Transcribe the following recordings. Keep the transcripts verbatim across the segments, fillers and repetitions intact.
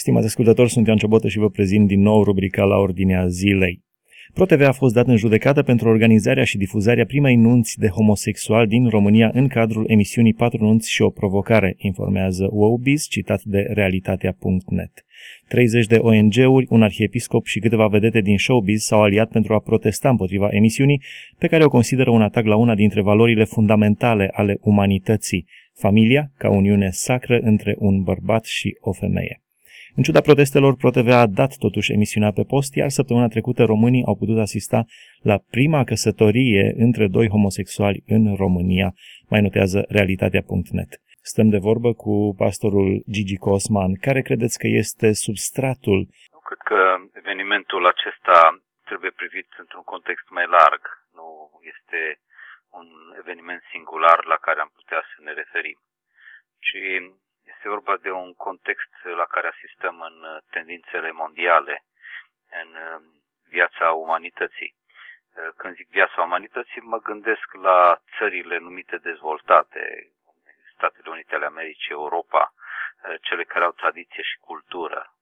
Stimați ascultători, sunt Ioan Ciobotă și vă prezint din nou rubrica La Ordinea Zilei. ProTV a fost dat în judecată pentru organizarea și difuzarea primei nunți de homosexuali din România în cadrul emisiunii Patru nunți și o provocare, informează Wowbiz, citat de realitatea punct net. treizeci de O N G-uri, un arhiepiscop și câteva vedete din showbiz s-au aliat pentru a protesta împotriva emisiunii, pe care o consideră un atac la una dintre valorile fundamentale ale umanității, familia ca uniune sacră între un bărbat și o femeie. În ciuda protestelor, ProTV a dat totuși emisiunea pe post, iar săptămâna trecută românii au putut asista la prima căsătorie între doi homosexuali în România, mai notează realitatea punct net. Stăm de vorbă cu pastorul Gigi Cosman. Care credeți că este substratul? Eu cred că evenimentul acesta trebuie privit într-un context mai larg. Nu este un eveniment singular la care am putea să ne referim, ci este vorba de un context la care asistăm în tendințele mondiale, în viața umanității. Când zic viața umanității, mă gândesc la țările numite dezvoltate, Statele Unite ale Americii, Europa, cele care au tradiție și cultură.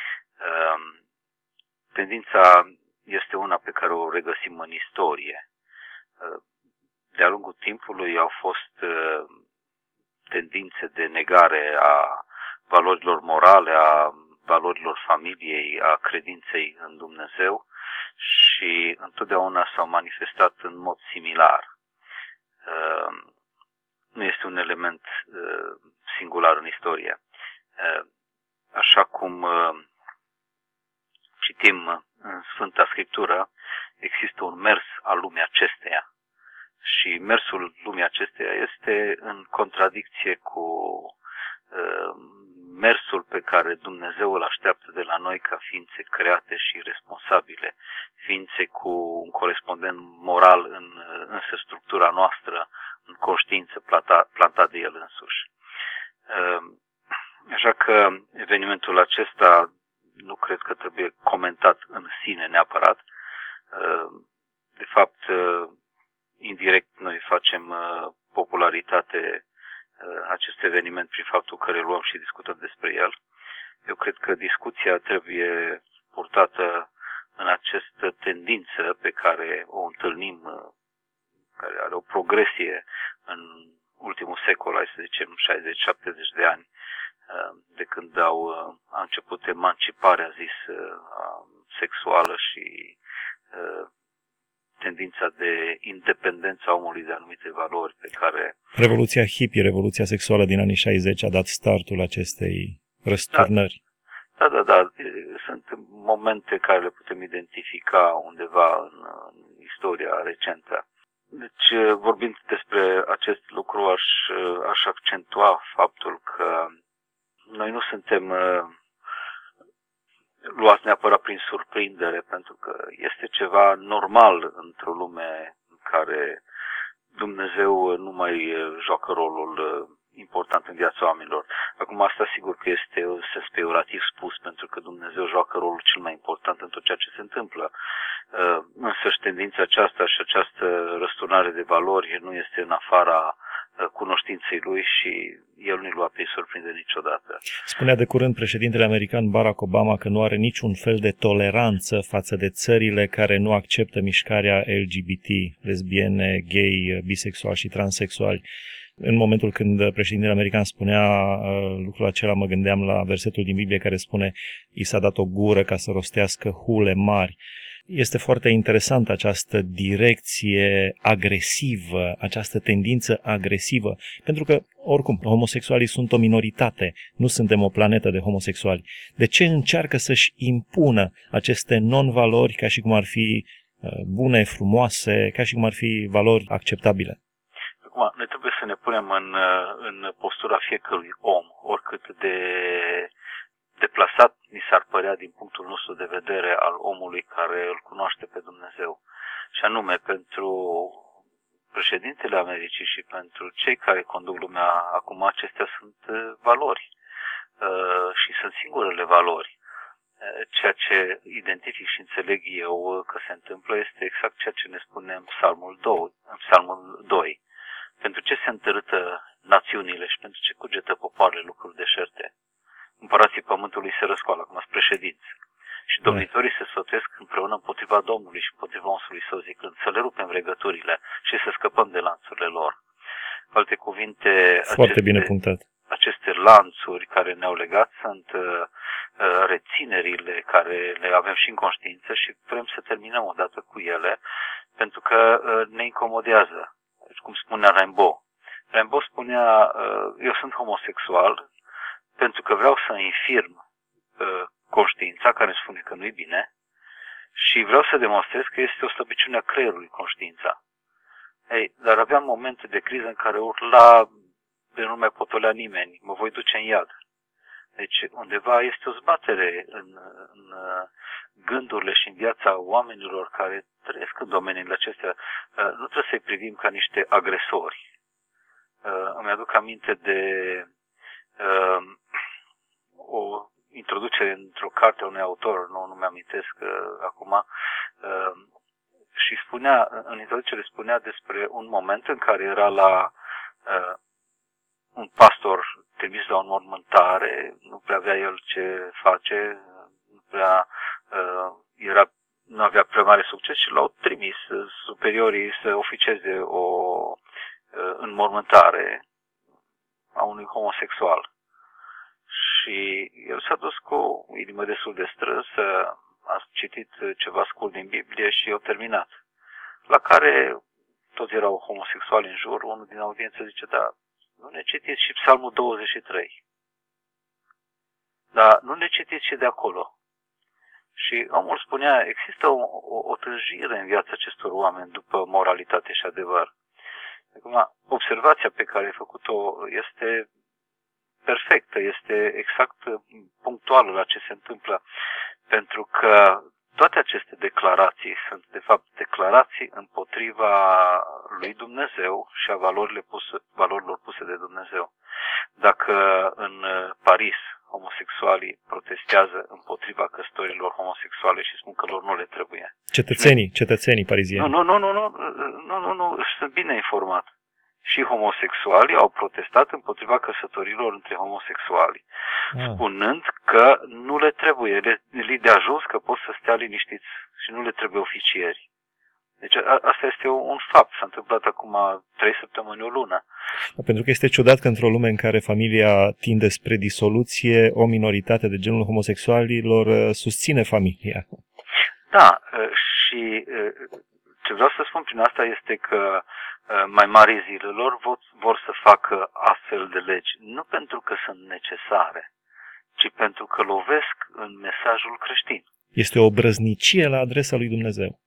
Tendința este una pe care o regăsim în istorie. De-a lungul timpului au fost tendințe de negare a valorilor morale, a valorilor familiei, a credinței în Dumnezeu și întotdeauna s-au manifestat în mod similar. Nu este un element singular în istorie. Așa cum citim în Sfânta Scriptură, există un mers al lumii acesteia. Și mersul lumii acesteia este în contradicție cu uh, mersul pe care Dumnezeu îl așteaptă de la noi ca ființe create și responsabile, ființe cu un corespondent moral în însă structura noastră, în conștiință plantat, plantat de El însuși. Uh, așa că evenimentul acesta nu cred că trebuie comentat în sine neapărat. Uh, de fapt, uh, indirect, noi facem uh, popularitate uh, acest eveniment prin faptul că reluăm și discutăm despre el. Eu cred că discuția trebuie purtată în această tendință pe care o întâlnim, uh, care are o progresie în ultimul secol, hai să zicem șaizeci șaptezeci de ani, uh, de când au, uh, a început emanciparea, zis, uh, sexuală și uh, tendința de independență a omului de anumite valori pe care... Revoluția hippie, revoluția sexuală din anii șaizeci a dat startul acestei răsturnări. Da, da, da. Sunt momente care le putem identifica undeva în, în istoria recentă. Deci, vorbind despre acest lucru, aș, aș accentua faptul că noi nu suntem luați neapărat prin surprindere, pentru că este ceva normal într-o lume în care Dumnezeu nu mai joacă rolul important în viața oamenilor. Acum asta sigur că este un sens peiorativ spus, pentru că Dumnezeu joacă rolul cel mai important în tot ceea ce se întâmplă. Însă și tendința aceasta și această răsturnare de valori nu este în afara cunoștinței lui și el nu-i lua pe surprindere niciodată. Spunea de curând președintele american Barack Obama că nu are niciun fel de toleranță față de țările care nu acceptă mișcarea L G B T, lesbiene, gay, bisexuali și transexuali. În momentul când președintele american spunea uh, lucrul acela, mă gândeam la versetul din Biblie care spune: i s-a dat o gură ca să rostească hule mari. Este foarte interesantă această direcție agresivă, această tendință agresivă, pentru că, oricum, homosexualii sunt o minoritate, nu suntem o planetă de homosexuali. De ce încearcă să-și impună aceste non-valori ca și cum ar fi bune, frumoase, ca și cum ar fi valori acceptabile? Acum, noi trebuie să ne punem în, în postura fiecărui om, oricât de deplasat ni s-ar părea din punctul nostru de vedere al omului care îl cunoaște pe Dumnezeu. Și anume, pentru președintele Americii și pentru cei care conduc lumea acum, acestea sunt valori uh, și sunt singurele valori. Uh, ceea ce identific și înțeleg eu că se întâmplă este exact ceea ce ne spune în Psalmul doi. În Psalmul doi. Pentru ce se întărâtă națiunile și pentru ce cugetă popoarele lucruri deșerte? împărații pământului se răscoală, acum sunt președinți. Și domnitorii se sfătuiesc împreună împotriva Domnului și împotriva unsului său, zicând să le rupem regăturile și să scăpăm de lanțurile lor. Cu alte cuvinte, foarte aceste, bine punctat. Aceste lanțuri care ne-au legat sunt uh, reținerile care le avem și în conștiință și vrem să terminăm odată cu ele, pentru că uh, ne incomodează. Deci, cum spunea Rimbaud. Rimbaud spunea, uh, eu sunt homosexual pentru că vreau să infirm uh, conștiința care îmi spune că nu-i bine și vreau să demonstrez că este o slăbiciune a creierului conștiința. Ei, dar aveam momente de criză în care urla de nu mai potolea nimeni, mă voi duce în iad. Deci undeva este o zbatere în, în gândurile și în viața oamenilor care trăiesc în domeniile acestea. Nu trebuie să-i privim ca niște agresori. Îmi aduc aminte de uh, o introducere într-o carte a unui autor, nu, nu mi-amintesc uh, acum, uh, și spunea, în introducere spunea despre un moment în care era la uh, un pastor trimis la o înmormântare, nu prea avea el ce face, nu prea uh, era, nu avea prea mare succes și l-au trimis superiorii să oficieze o uh, înmormântare a unui homosexual. Și el s-a dus cu o inimă destul de strânsă, a citit ceva scurt din Biblie și a terminat. La care toți erau homosexuali în jur, unul din audiență zice, da, nu ne citiți și Psalmul douăzeci și trei. Dar nu ne citiți și de acolo. Și omul spunea, există o, o, o tânjire în viața acestor oameni după moralitate și adevăr. Acum, observația pe care ai făcut-o este perfectă, este exact punctuală la ce se întâmplă, pentru că toate aceste declarații sunt, de fapt, declarații împotriva lui Dumnezeu și a valorile puse, valorilor puse de Dumnezeu. Dacă în Paris homosexualii protestează împotriva căsătorilor homosexuale și spun că lor nu le trebuie. Cetățenii, cetățenii parizieni. Nu, nu, nu, nu, nu, nu, nu, sunt bine informat. Și homosexualii au protestat împotriva căsătorilor între homosexuali, ah. spunând că nu le trebuie, le, le de ajuns că pot să stea liniștiți și nu le trebuie oficieri. Deci a, asta este un fapt, s-a întâmplat acum trei săptămâni, o lună. Da, pentru că este ciudat că într-o lume în care familia tinde spre disoluție, o minoritate de genul homosexualilor susține familia. Da, și ce vreau să spun prin asta este că mai mari zilelor vor, vor să facă astfel de legi, nu pentru că sunt necesare, ci pentru că lovesc în mesajul creștin. Este o brăznicie la adresa lui Dumnezeu.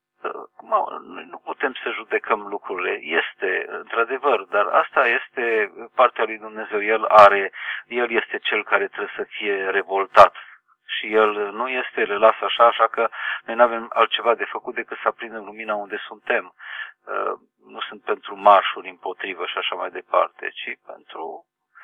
Noi nu putem să judecăm lucrurile. Este, într-adevăr, dar asta este partea lui Dumnezeu. El are, El este cel care trebuie să fie revoltat. Și El nu este, le lasă așa, așa că noi nu avem altceva de făcut decât să aprindem lumina unde suntem. Nu sunt pentru marșuri împotrivă și așa mai departe, ci pentru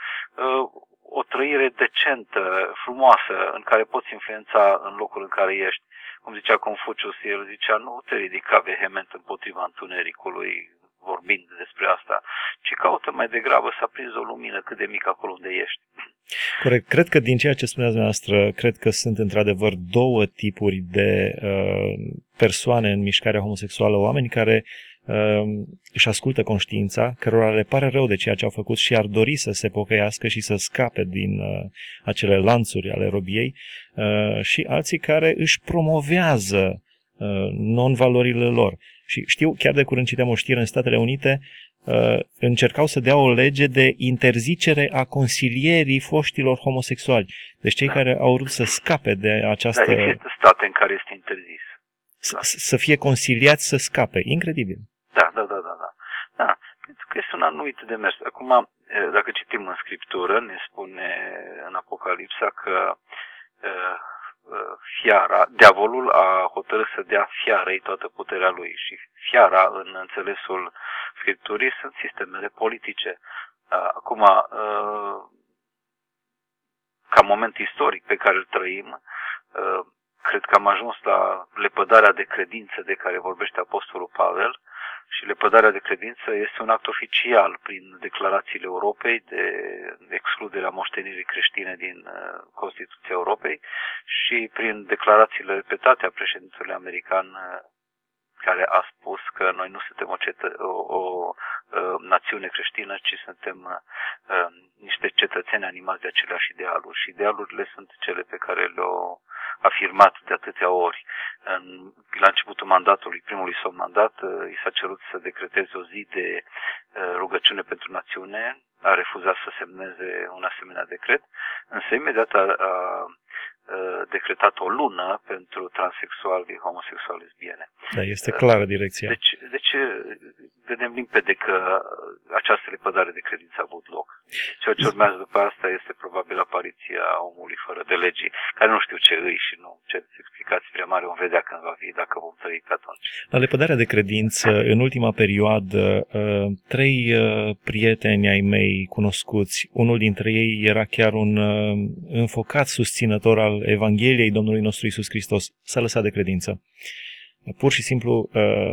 o trăire decentă, frumoasă, în care poți influența în locul în care ești. Cum zicea Confucius, el zicea, nu te ridica vehement împotriva întunericului, vorbind despre asta, ci caută mai degrabă să aprinzi o lumină cât de mică acolo unde ești. Corect. Cred că din ceea ce spuneați dumneavoastră, cred că sunt într-adevăr două tipuri de uh, persoane în mișcarea homosexuală, oameni care uh, își ascultă conștiința, cărora le pare rău de ceea ce au făcut și ar dori să se pocăiască și să scape din uh, acele lanțuri ale robiei, uh, și alții care își promovează uh, non-valorile lor. Și știu, chiar de curând citeam o știre în Statele Unite, uh, încercau să dea o lege de interzicere a consilierii foștilor homosexuali. Deci cei da. care au vrut să scape de această... Da, există state în care este interzis. Da. Să fie consiliați să scape. Incredibil. Da, da, da, da, da. Da, pentru că este un anumit de mers. Acum, dacă citim în Scriptură, ne spune în Apocalipsa că uh, fiara, diavolul a hotărât să dea fiarei toată puterea lui și fiara, în înțelesul Scripturii, sunt sistemele politice. Acum, ca moment istoric pe care îl trăim, cred că am ajuns la lepădarea de credință de care vorbește Apostolul Pavel Și lepădarea de credință este un act oficial prin declarațiile Europei de excluderea moștenirii creștine din Constituția Europei și prin declarațiile repetate a președintelui american, care a spus că noi nu suntem o, cetă, o, o națiune creștină, ci suntem uh, niște cetățeni animați de aceleași idealuri. Și idealurile sunt cele pe care le-au afirmat de atâtea ori. În, la începutul mandatului, primului său mandat, uh, i s-a cerut să decreteze o zi de uh, rugăciune pentru națiune, a refuzat să semneze un asemenea decret, însă imediat a, a decretat o lună pentru transexuali, homosexuali, lesbiene. Da, este clară direcția. Deci, deci vedem limpede că această lepădare de credință a avut loc. Ceea ce urmează după asta este probabil apariția omului fără de legii, care nu știu ce îi și nu ce explicații prea mari vom vedea când va fi, dacă vom trăi pe atunci. La lepădarea de credință, în ultima perioadă, trei prieteni ai mei cunoscuți, unul dintre ei era chiar un înfocat susținător al Evangheliei Domnului nostru Iisus Hristos, s-a lăsat de credință. Pur și simplu,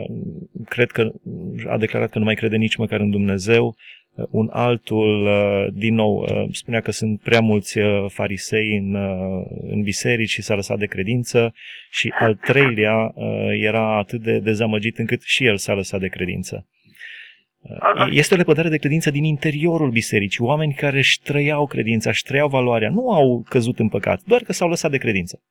cred că a declarat că nu mai crede nici măcar în Dumnezeu. Un altul, din nou, spunea că sunt prea mulți farisei în, în biserici și s-a lăsat de credință. Și al treilea era atât de dezamăgit încât și el s-a lăsat de credință. Este o lepădare de credință din interiorul bisericii. Oameni care își trăiau credința, își trăiau valoarea, nu au căzut în păcat, doar că s-au lăsat de credință.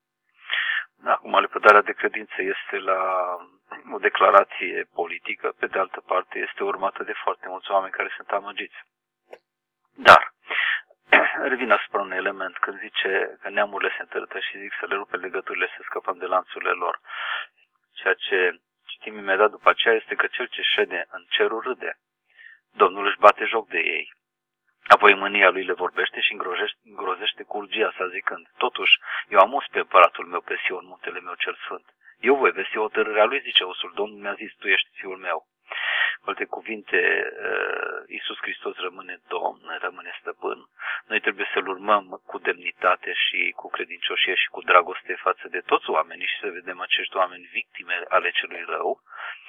Acum, lepădarea de credință este la o declarație politică, pe de altă parte este urmată de foarte mulți oameni care sunt amăgiți. Dar, revin asupra un element, când zice că neamurile se întărătă și zic să le rupe legăturile, să scăpăm de lanțurile lor. Ceea ce citim imediat după aceea este că cel ce șede în cerul râde. Domnul își bate joc de ei. Apoi mânia lui le vorbește și îngrozește cu urgia sa zicând: totuși, eu am us pe împăratul meu pe Sion, muntele meu cel sfânt. Eu voi vesti hotărârea lui, zice osul, Domnul mi-a zis, tu ești fiul meu. Cu alte cuvinte, Iisus Hristos rămâne Domn, rămâne stăpân. Noi trebuie să-L urmăm cu demnitate și cu credincioșie și cu dragoste față de toți oamenii și să vedem acești oameni victime ale celui rău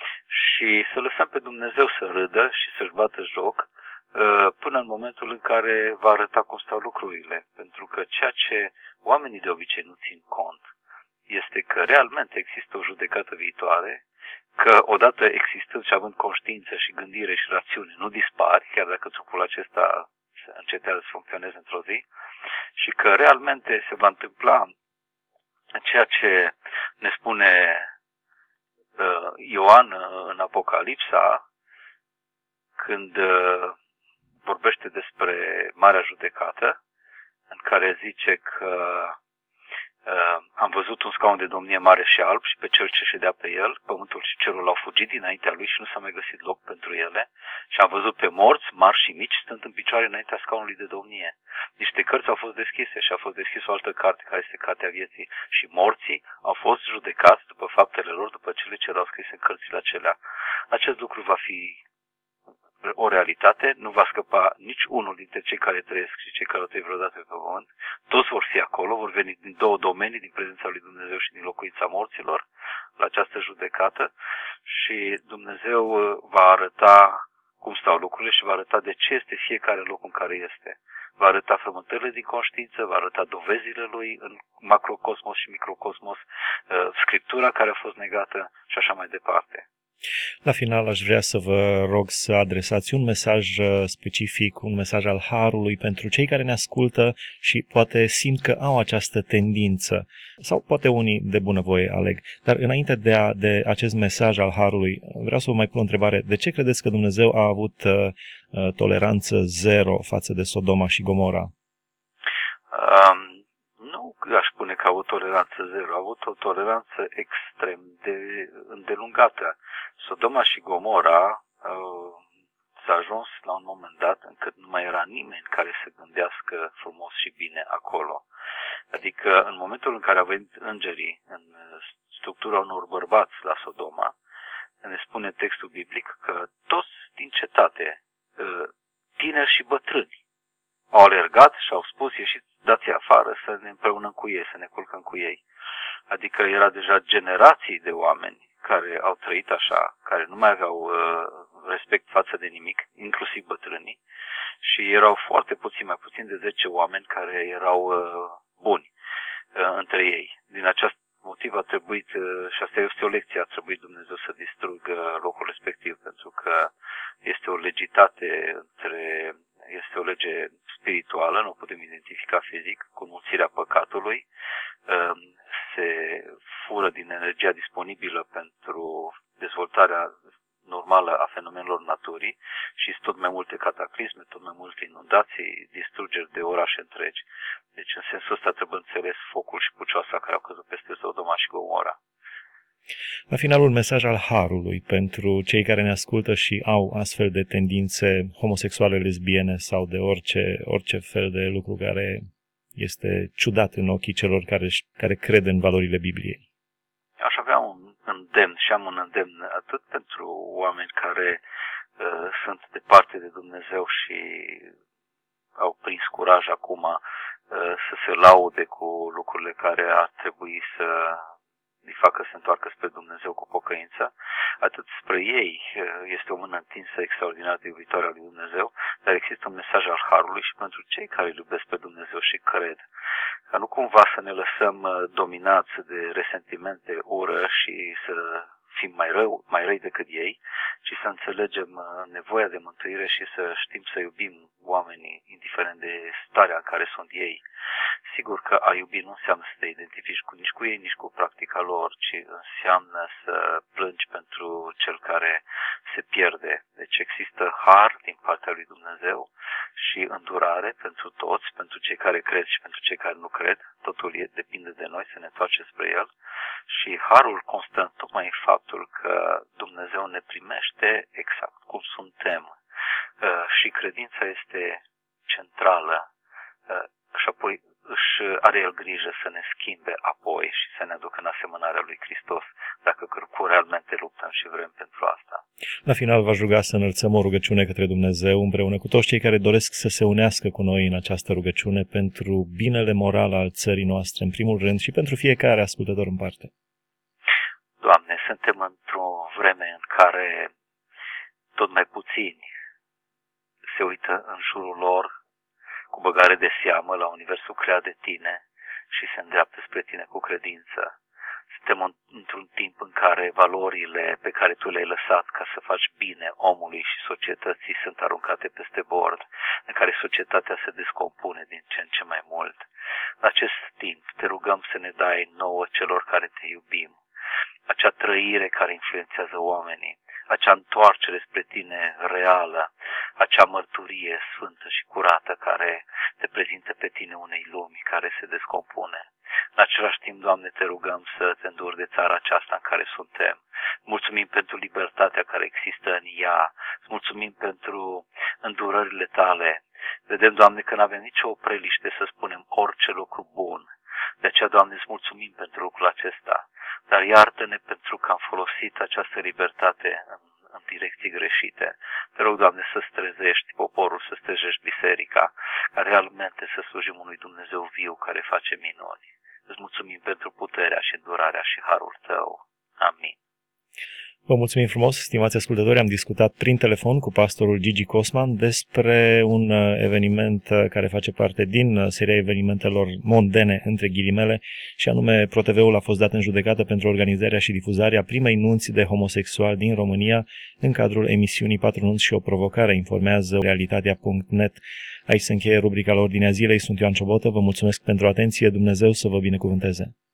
și să lăsăm pe Dumnezeu să râdă și să-și bată joc până în momentul în care va arăta cum stau lucrurile. Pentru că ceea ce oamenii de obicei nu țin cont este că realmente există o judecată viitoare, că odată existând și având conștiință și gândire și rațiune, nu dispari, chiar dacă trupul acesta încetează să funcționeze într-o zi, și că realmente se va întâmpla ceea ce ne spune uh, Ioan în Apocalipsa, când uh, vorbește despre Marea Judecată, în care zice că Uh, am văzut un scaun de domnie mare și alb și pe cel ce ședea pe el, pământul și cerul au fugit dinaintea lui și nu s-a mai găsit loc pentru ele. Și am văzut pe morți, mari și mici, stând în picioare înaintea scaunului de domnie. Niște cărți au fost deschise și a fost deschis o altă carte, care este Cartea Vieții. Și morții au fost judecați după faptele lor, după cele ce erau scrise în cărțile acelea. Acest lucru va fi o realitate, nu va scăpa nici unul dintre cei care trăiesc și cei care au trăit vreodată pe pământ. Toți vor fi acolo, vor veni din două domenii, din prezența lui Dumnezeu și din locuința morților, la această judecată, și Dumnezeu va arăta cum stau lucrurile și va arăta de ce este fiecare loc în care este. Va arăta frământările din conștiință, va arăta dovezile lui în macrocosmos și microcosmos, Scriptura care a fost negată și așa mai departe. La final aș vrea să vă rog să adresați un mesaj specific, un mesaj al Harului pentru cei care ne ascultă și poate simt că au această tendință, sau poate unii de bunăvoie aleg. Dar înainte de, a, de acest mesaj al Harului, vreau să vă mai pun o întrebare. De ce credeți că Dumnezeu a avut uh, toleranță zero față de Sodoma și Gomora? Um, nu aș spune că a avut toleranță zero, a avut o toleranță extrem de îndelungată. Sodoma și Gomora uh, s-a ajuns la un moment dat încât nu mai era nimeni care să gândească frumos și bine acolo. Adică în momentul în care au venit îngerii în structura unor bărbați la Sodoma, ne spune textul biblic că toți din cetate, uh, tineri și bătrâni, au alergat și au spus: ieșiți, dați-i afară să ne împreunăm cu ei, să ne culcăm cu ei. Adică era deja generații de oameni care au trăit așa, care nu mai aveau uh, respect față de nimic, inclusiv bătrânii, și erau foarte puțini, mai puțin de zece oameni care erau uh, buni uh, între ei. Din acest motiv a trebuit, uh, și asta este o lecție, a trebuit Dumnezeu să distrugă locul respectiv, pentru că este o legitate între, este o lege spirituală, nu o putem identifica fizic, cu înmulțirea păcatului, uh, se fură din energia disponibilă pentru dezvoltarea normală a fenomenelor naturii și sunt tot mai multe cataclisme, tot mai multe inundații, distrugeri de orașe întregi. Deci în sensul ăsta trebuie înțeles focul și pucioasa care au căzut peste Sodoma și Gomora. La final, un mesaj al harului pentru cei care ne ascultă și au astfel de tendințe homosexuale, lesbiene sau de orice, orice fel de lucru care este ciudat în ochii celor care, care cred în valorile Bibliei. Aș avea un îndemn și am un îndemn atât pentru oameni care uh, sunt departe de Dumnezeu și au prins curaj acum uh, să se laude cu lucrurile care ar trebui să îi facă să se întoarcă spre Dumnezeu cu pocăință, atât spre ei este o mână întinsă extraordinar de iubitoare a lui Dumnezeu, dar există un mesaj al harului și pentru cei care îl iubesc pe Dumnezeu și cred. Ca nu cumva să ne lăsăm dominați de resentimente, ură și să fim mai, rău, mai răi decât ei, ci să înțelegem nevoia de mântuire și să știm să iubim oamenii, indiferent de starea în care sunt ei. Sigur că a iubi nu înseamnă să te identifici cu, nici cu ei, nici cu practica lor, ci înseamnă să plângi pentru cel care se pierde. Deci există har din partea lui Dumnezeu și îndurare pentru toți, pentru cei care cred și pentru cei care nu cred. Totul e, depinde de noi să ne întoarcem spre El. Și harul constă tocmai în faptul că Dumnezeu ne primește exact cum suntem. Și credința este centrală și apoi își are El grijă să ne schimbe apoi și să ne aducă în asemănarea lui Hristos, dacă cu realmente luptăm și vrem pentru asta. La final v-aș ruga să înălțăm o rugăciune către Dumnezeu împreună cu toți cei care doresc să se unească cu noi în această rugăciune pentru binele moral al țării noastre, în primul rând, și pentru fiecare ascultător în parte. Doamne, suntem într-o vreme în care tot mai puțini se uită în jurul lor cu băgare de seamă la universul creat de Tine și se îndreaptă spre Tine cu credință. Suntem într-un timp în care valorile pe care Tu le-ai lăsat ca să faci bine omului și societății sunt aruncate peste bord, în care societatea se descompune din ce în ce mai mult. În acest timp te rugăm să ne dai nouă celor care Te iubim, acea trăire care influențează oamenii, acea întoarcere spre Tine reală, acea mărturie sfântă și curată care Te prezintă pe Tine unei lumi care se descompune. În același timp, Doamne, Te rugăm să Te înduri de țara aceasta în care suntem. Mulțumim pentru libertatea care există în ea, mulțumim pentru îndurările Tale. Vedem, Doamne, că nu avem nicio opreliște să spunem orice lucru bun. De aceea, Doamne, îți mulțumim pentru lucrul acesta. Dar iartă-ne pentru că am folosit această libertate în, în direcții greșite. Te rog, Doamne, să strezești poporul, să strezești biserica, ca realmente să slujim unui Dumnezeu viu care face minuni. Îți mulțumim pentru puterea și îndurarea și harul Tău. Amin. Vă mulțumim frumos, stimați ascultători. Am discutat prin telefon cu pastorul Gigi Cosman despre un eveniment care face parte din seria evenimentelor mondene, între ghilimele, și anume ProTV-ul a fost dat în judecată pentru organizarea și difuzarea primei nunți de homosexuali din România în cadrul emisiunii Patru nunți și o provocare, informează realitatea punct net. Aici se încheie rubrica la ordinea zilei. Sunt Ioan Ciobotă, vă mulțumesc pentru atenție, Dumnezeu să vă binecuvânteze.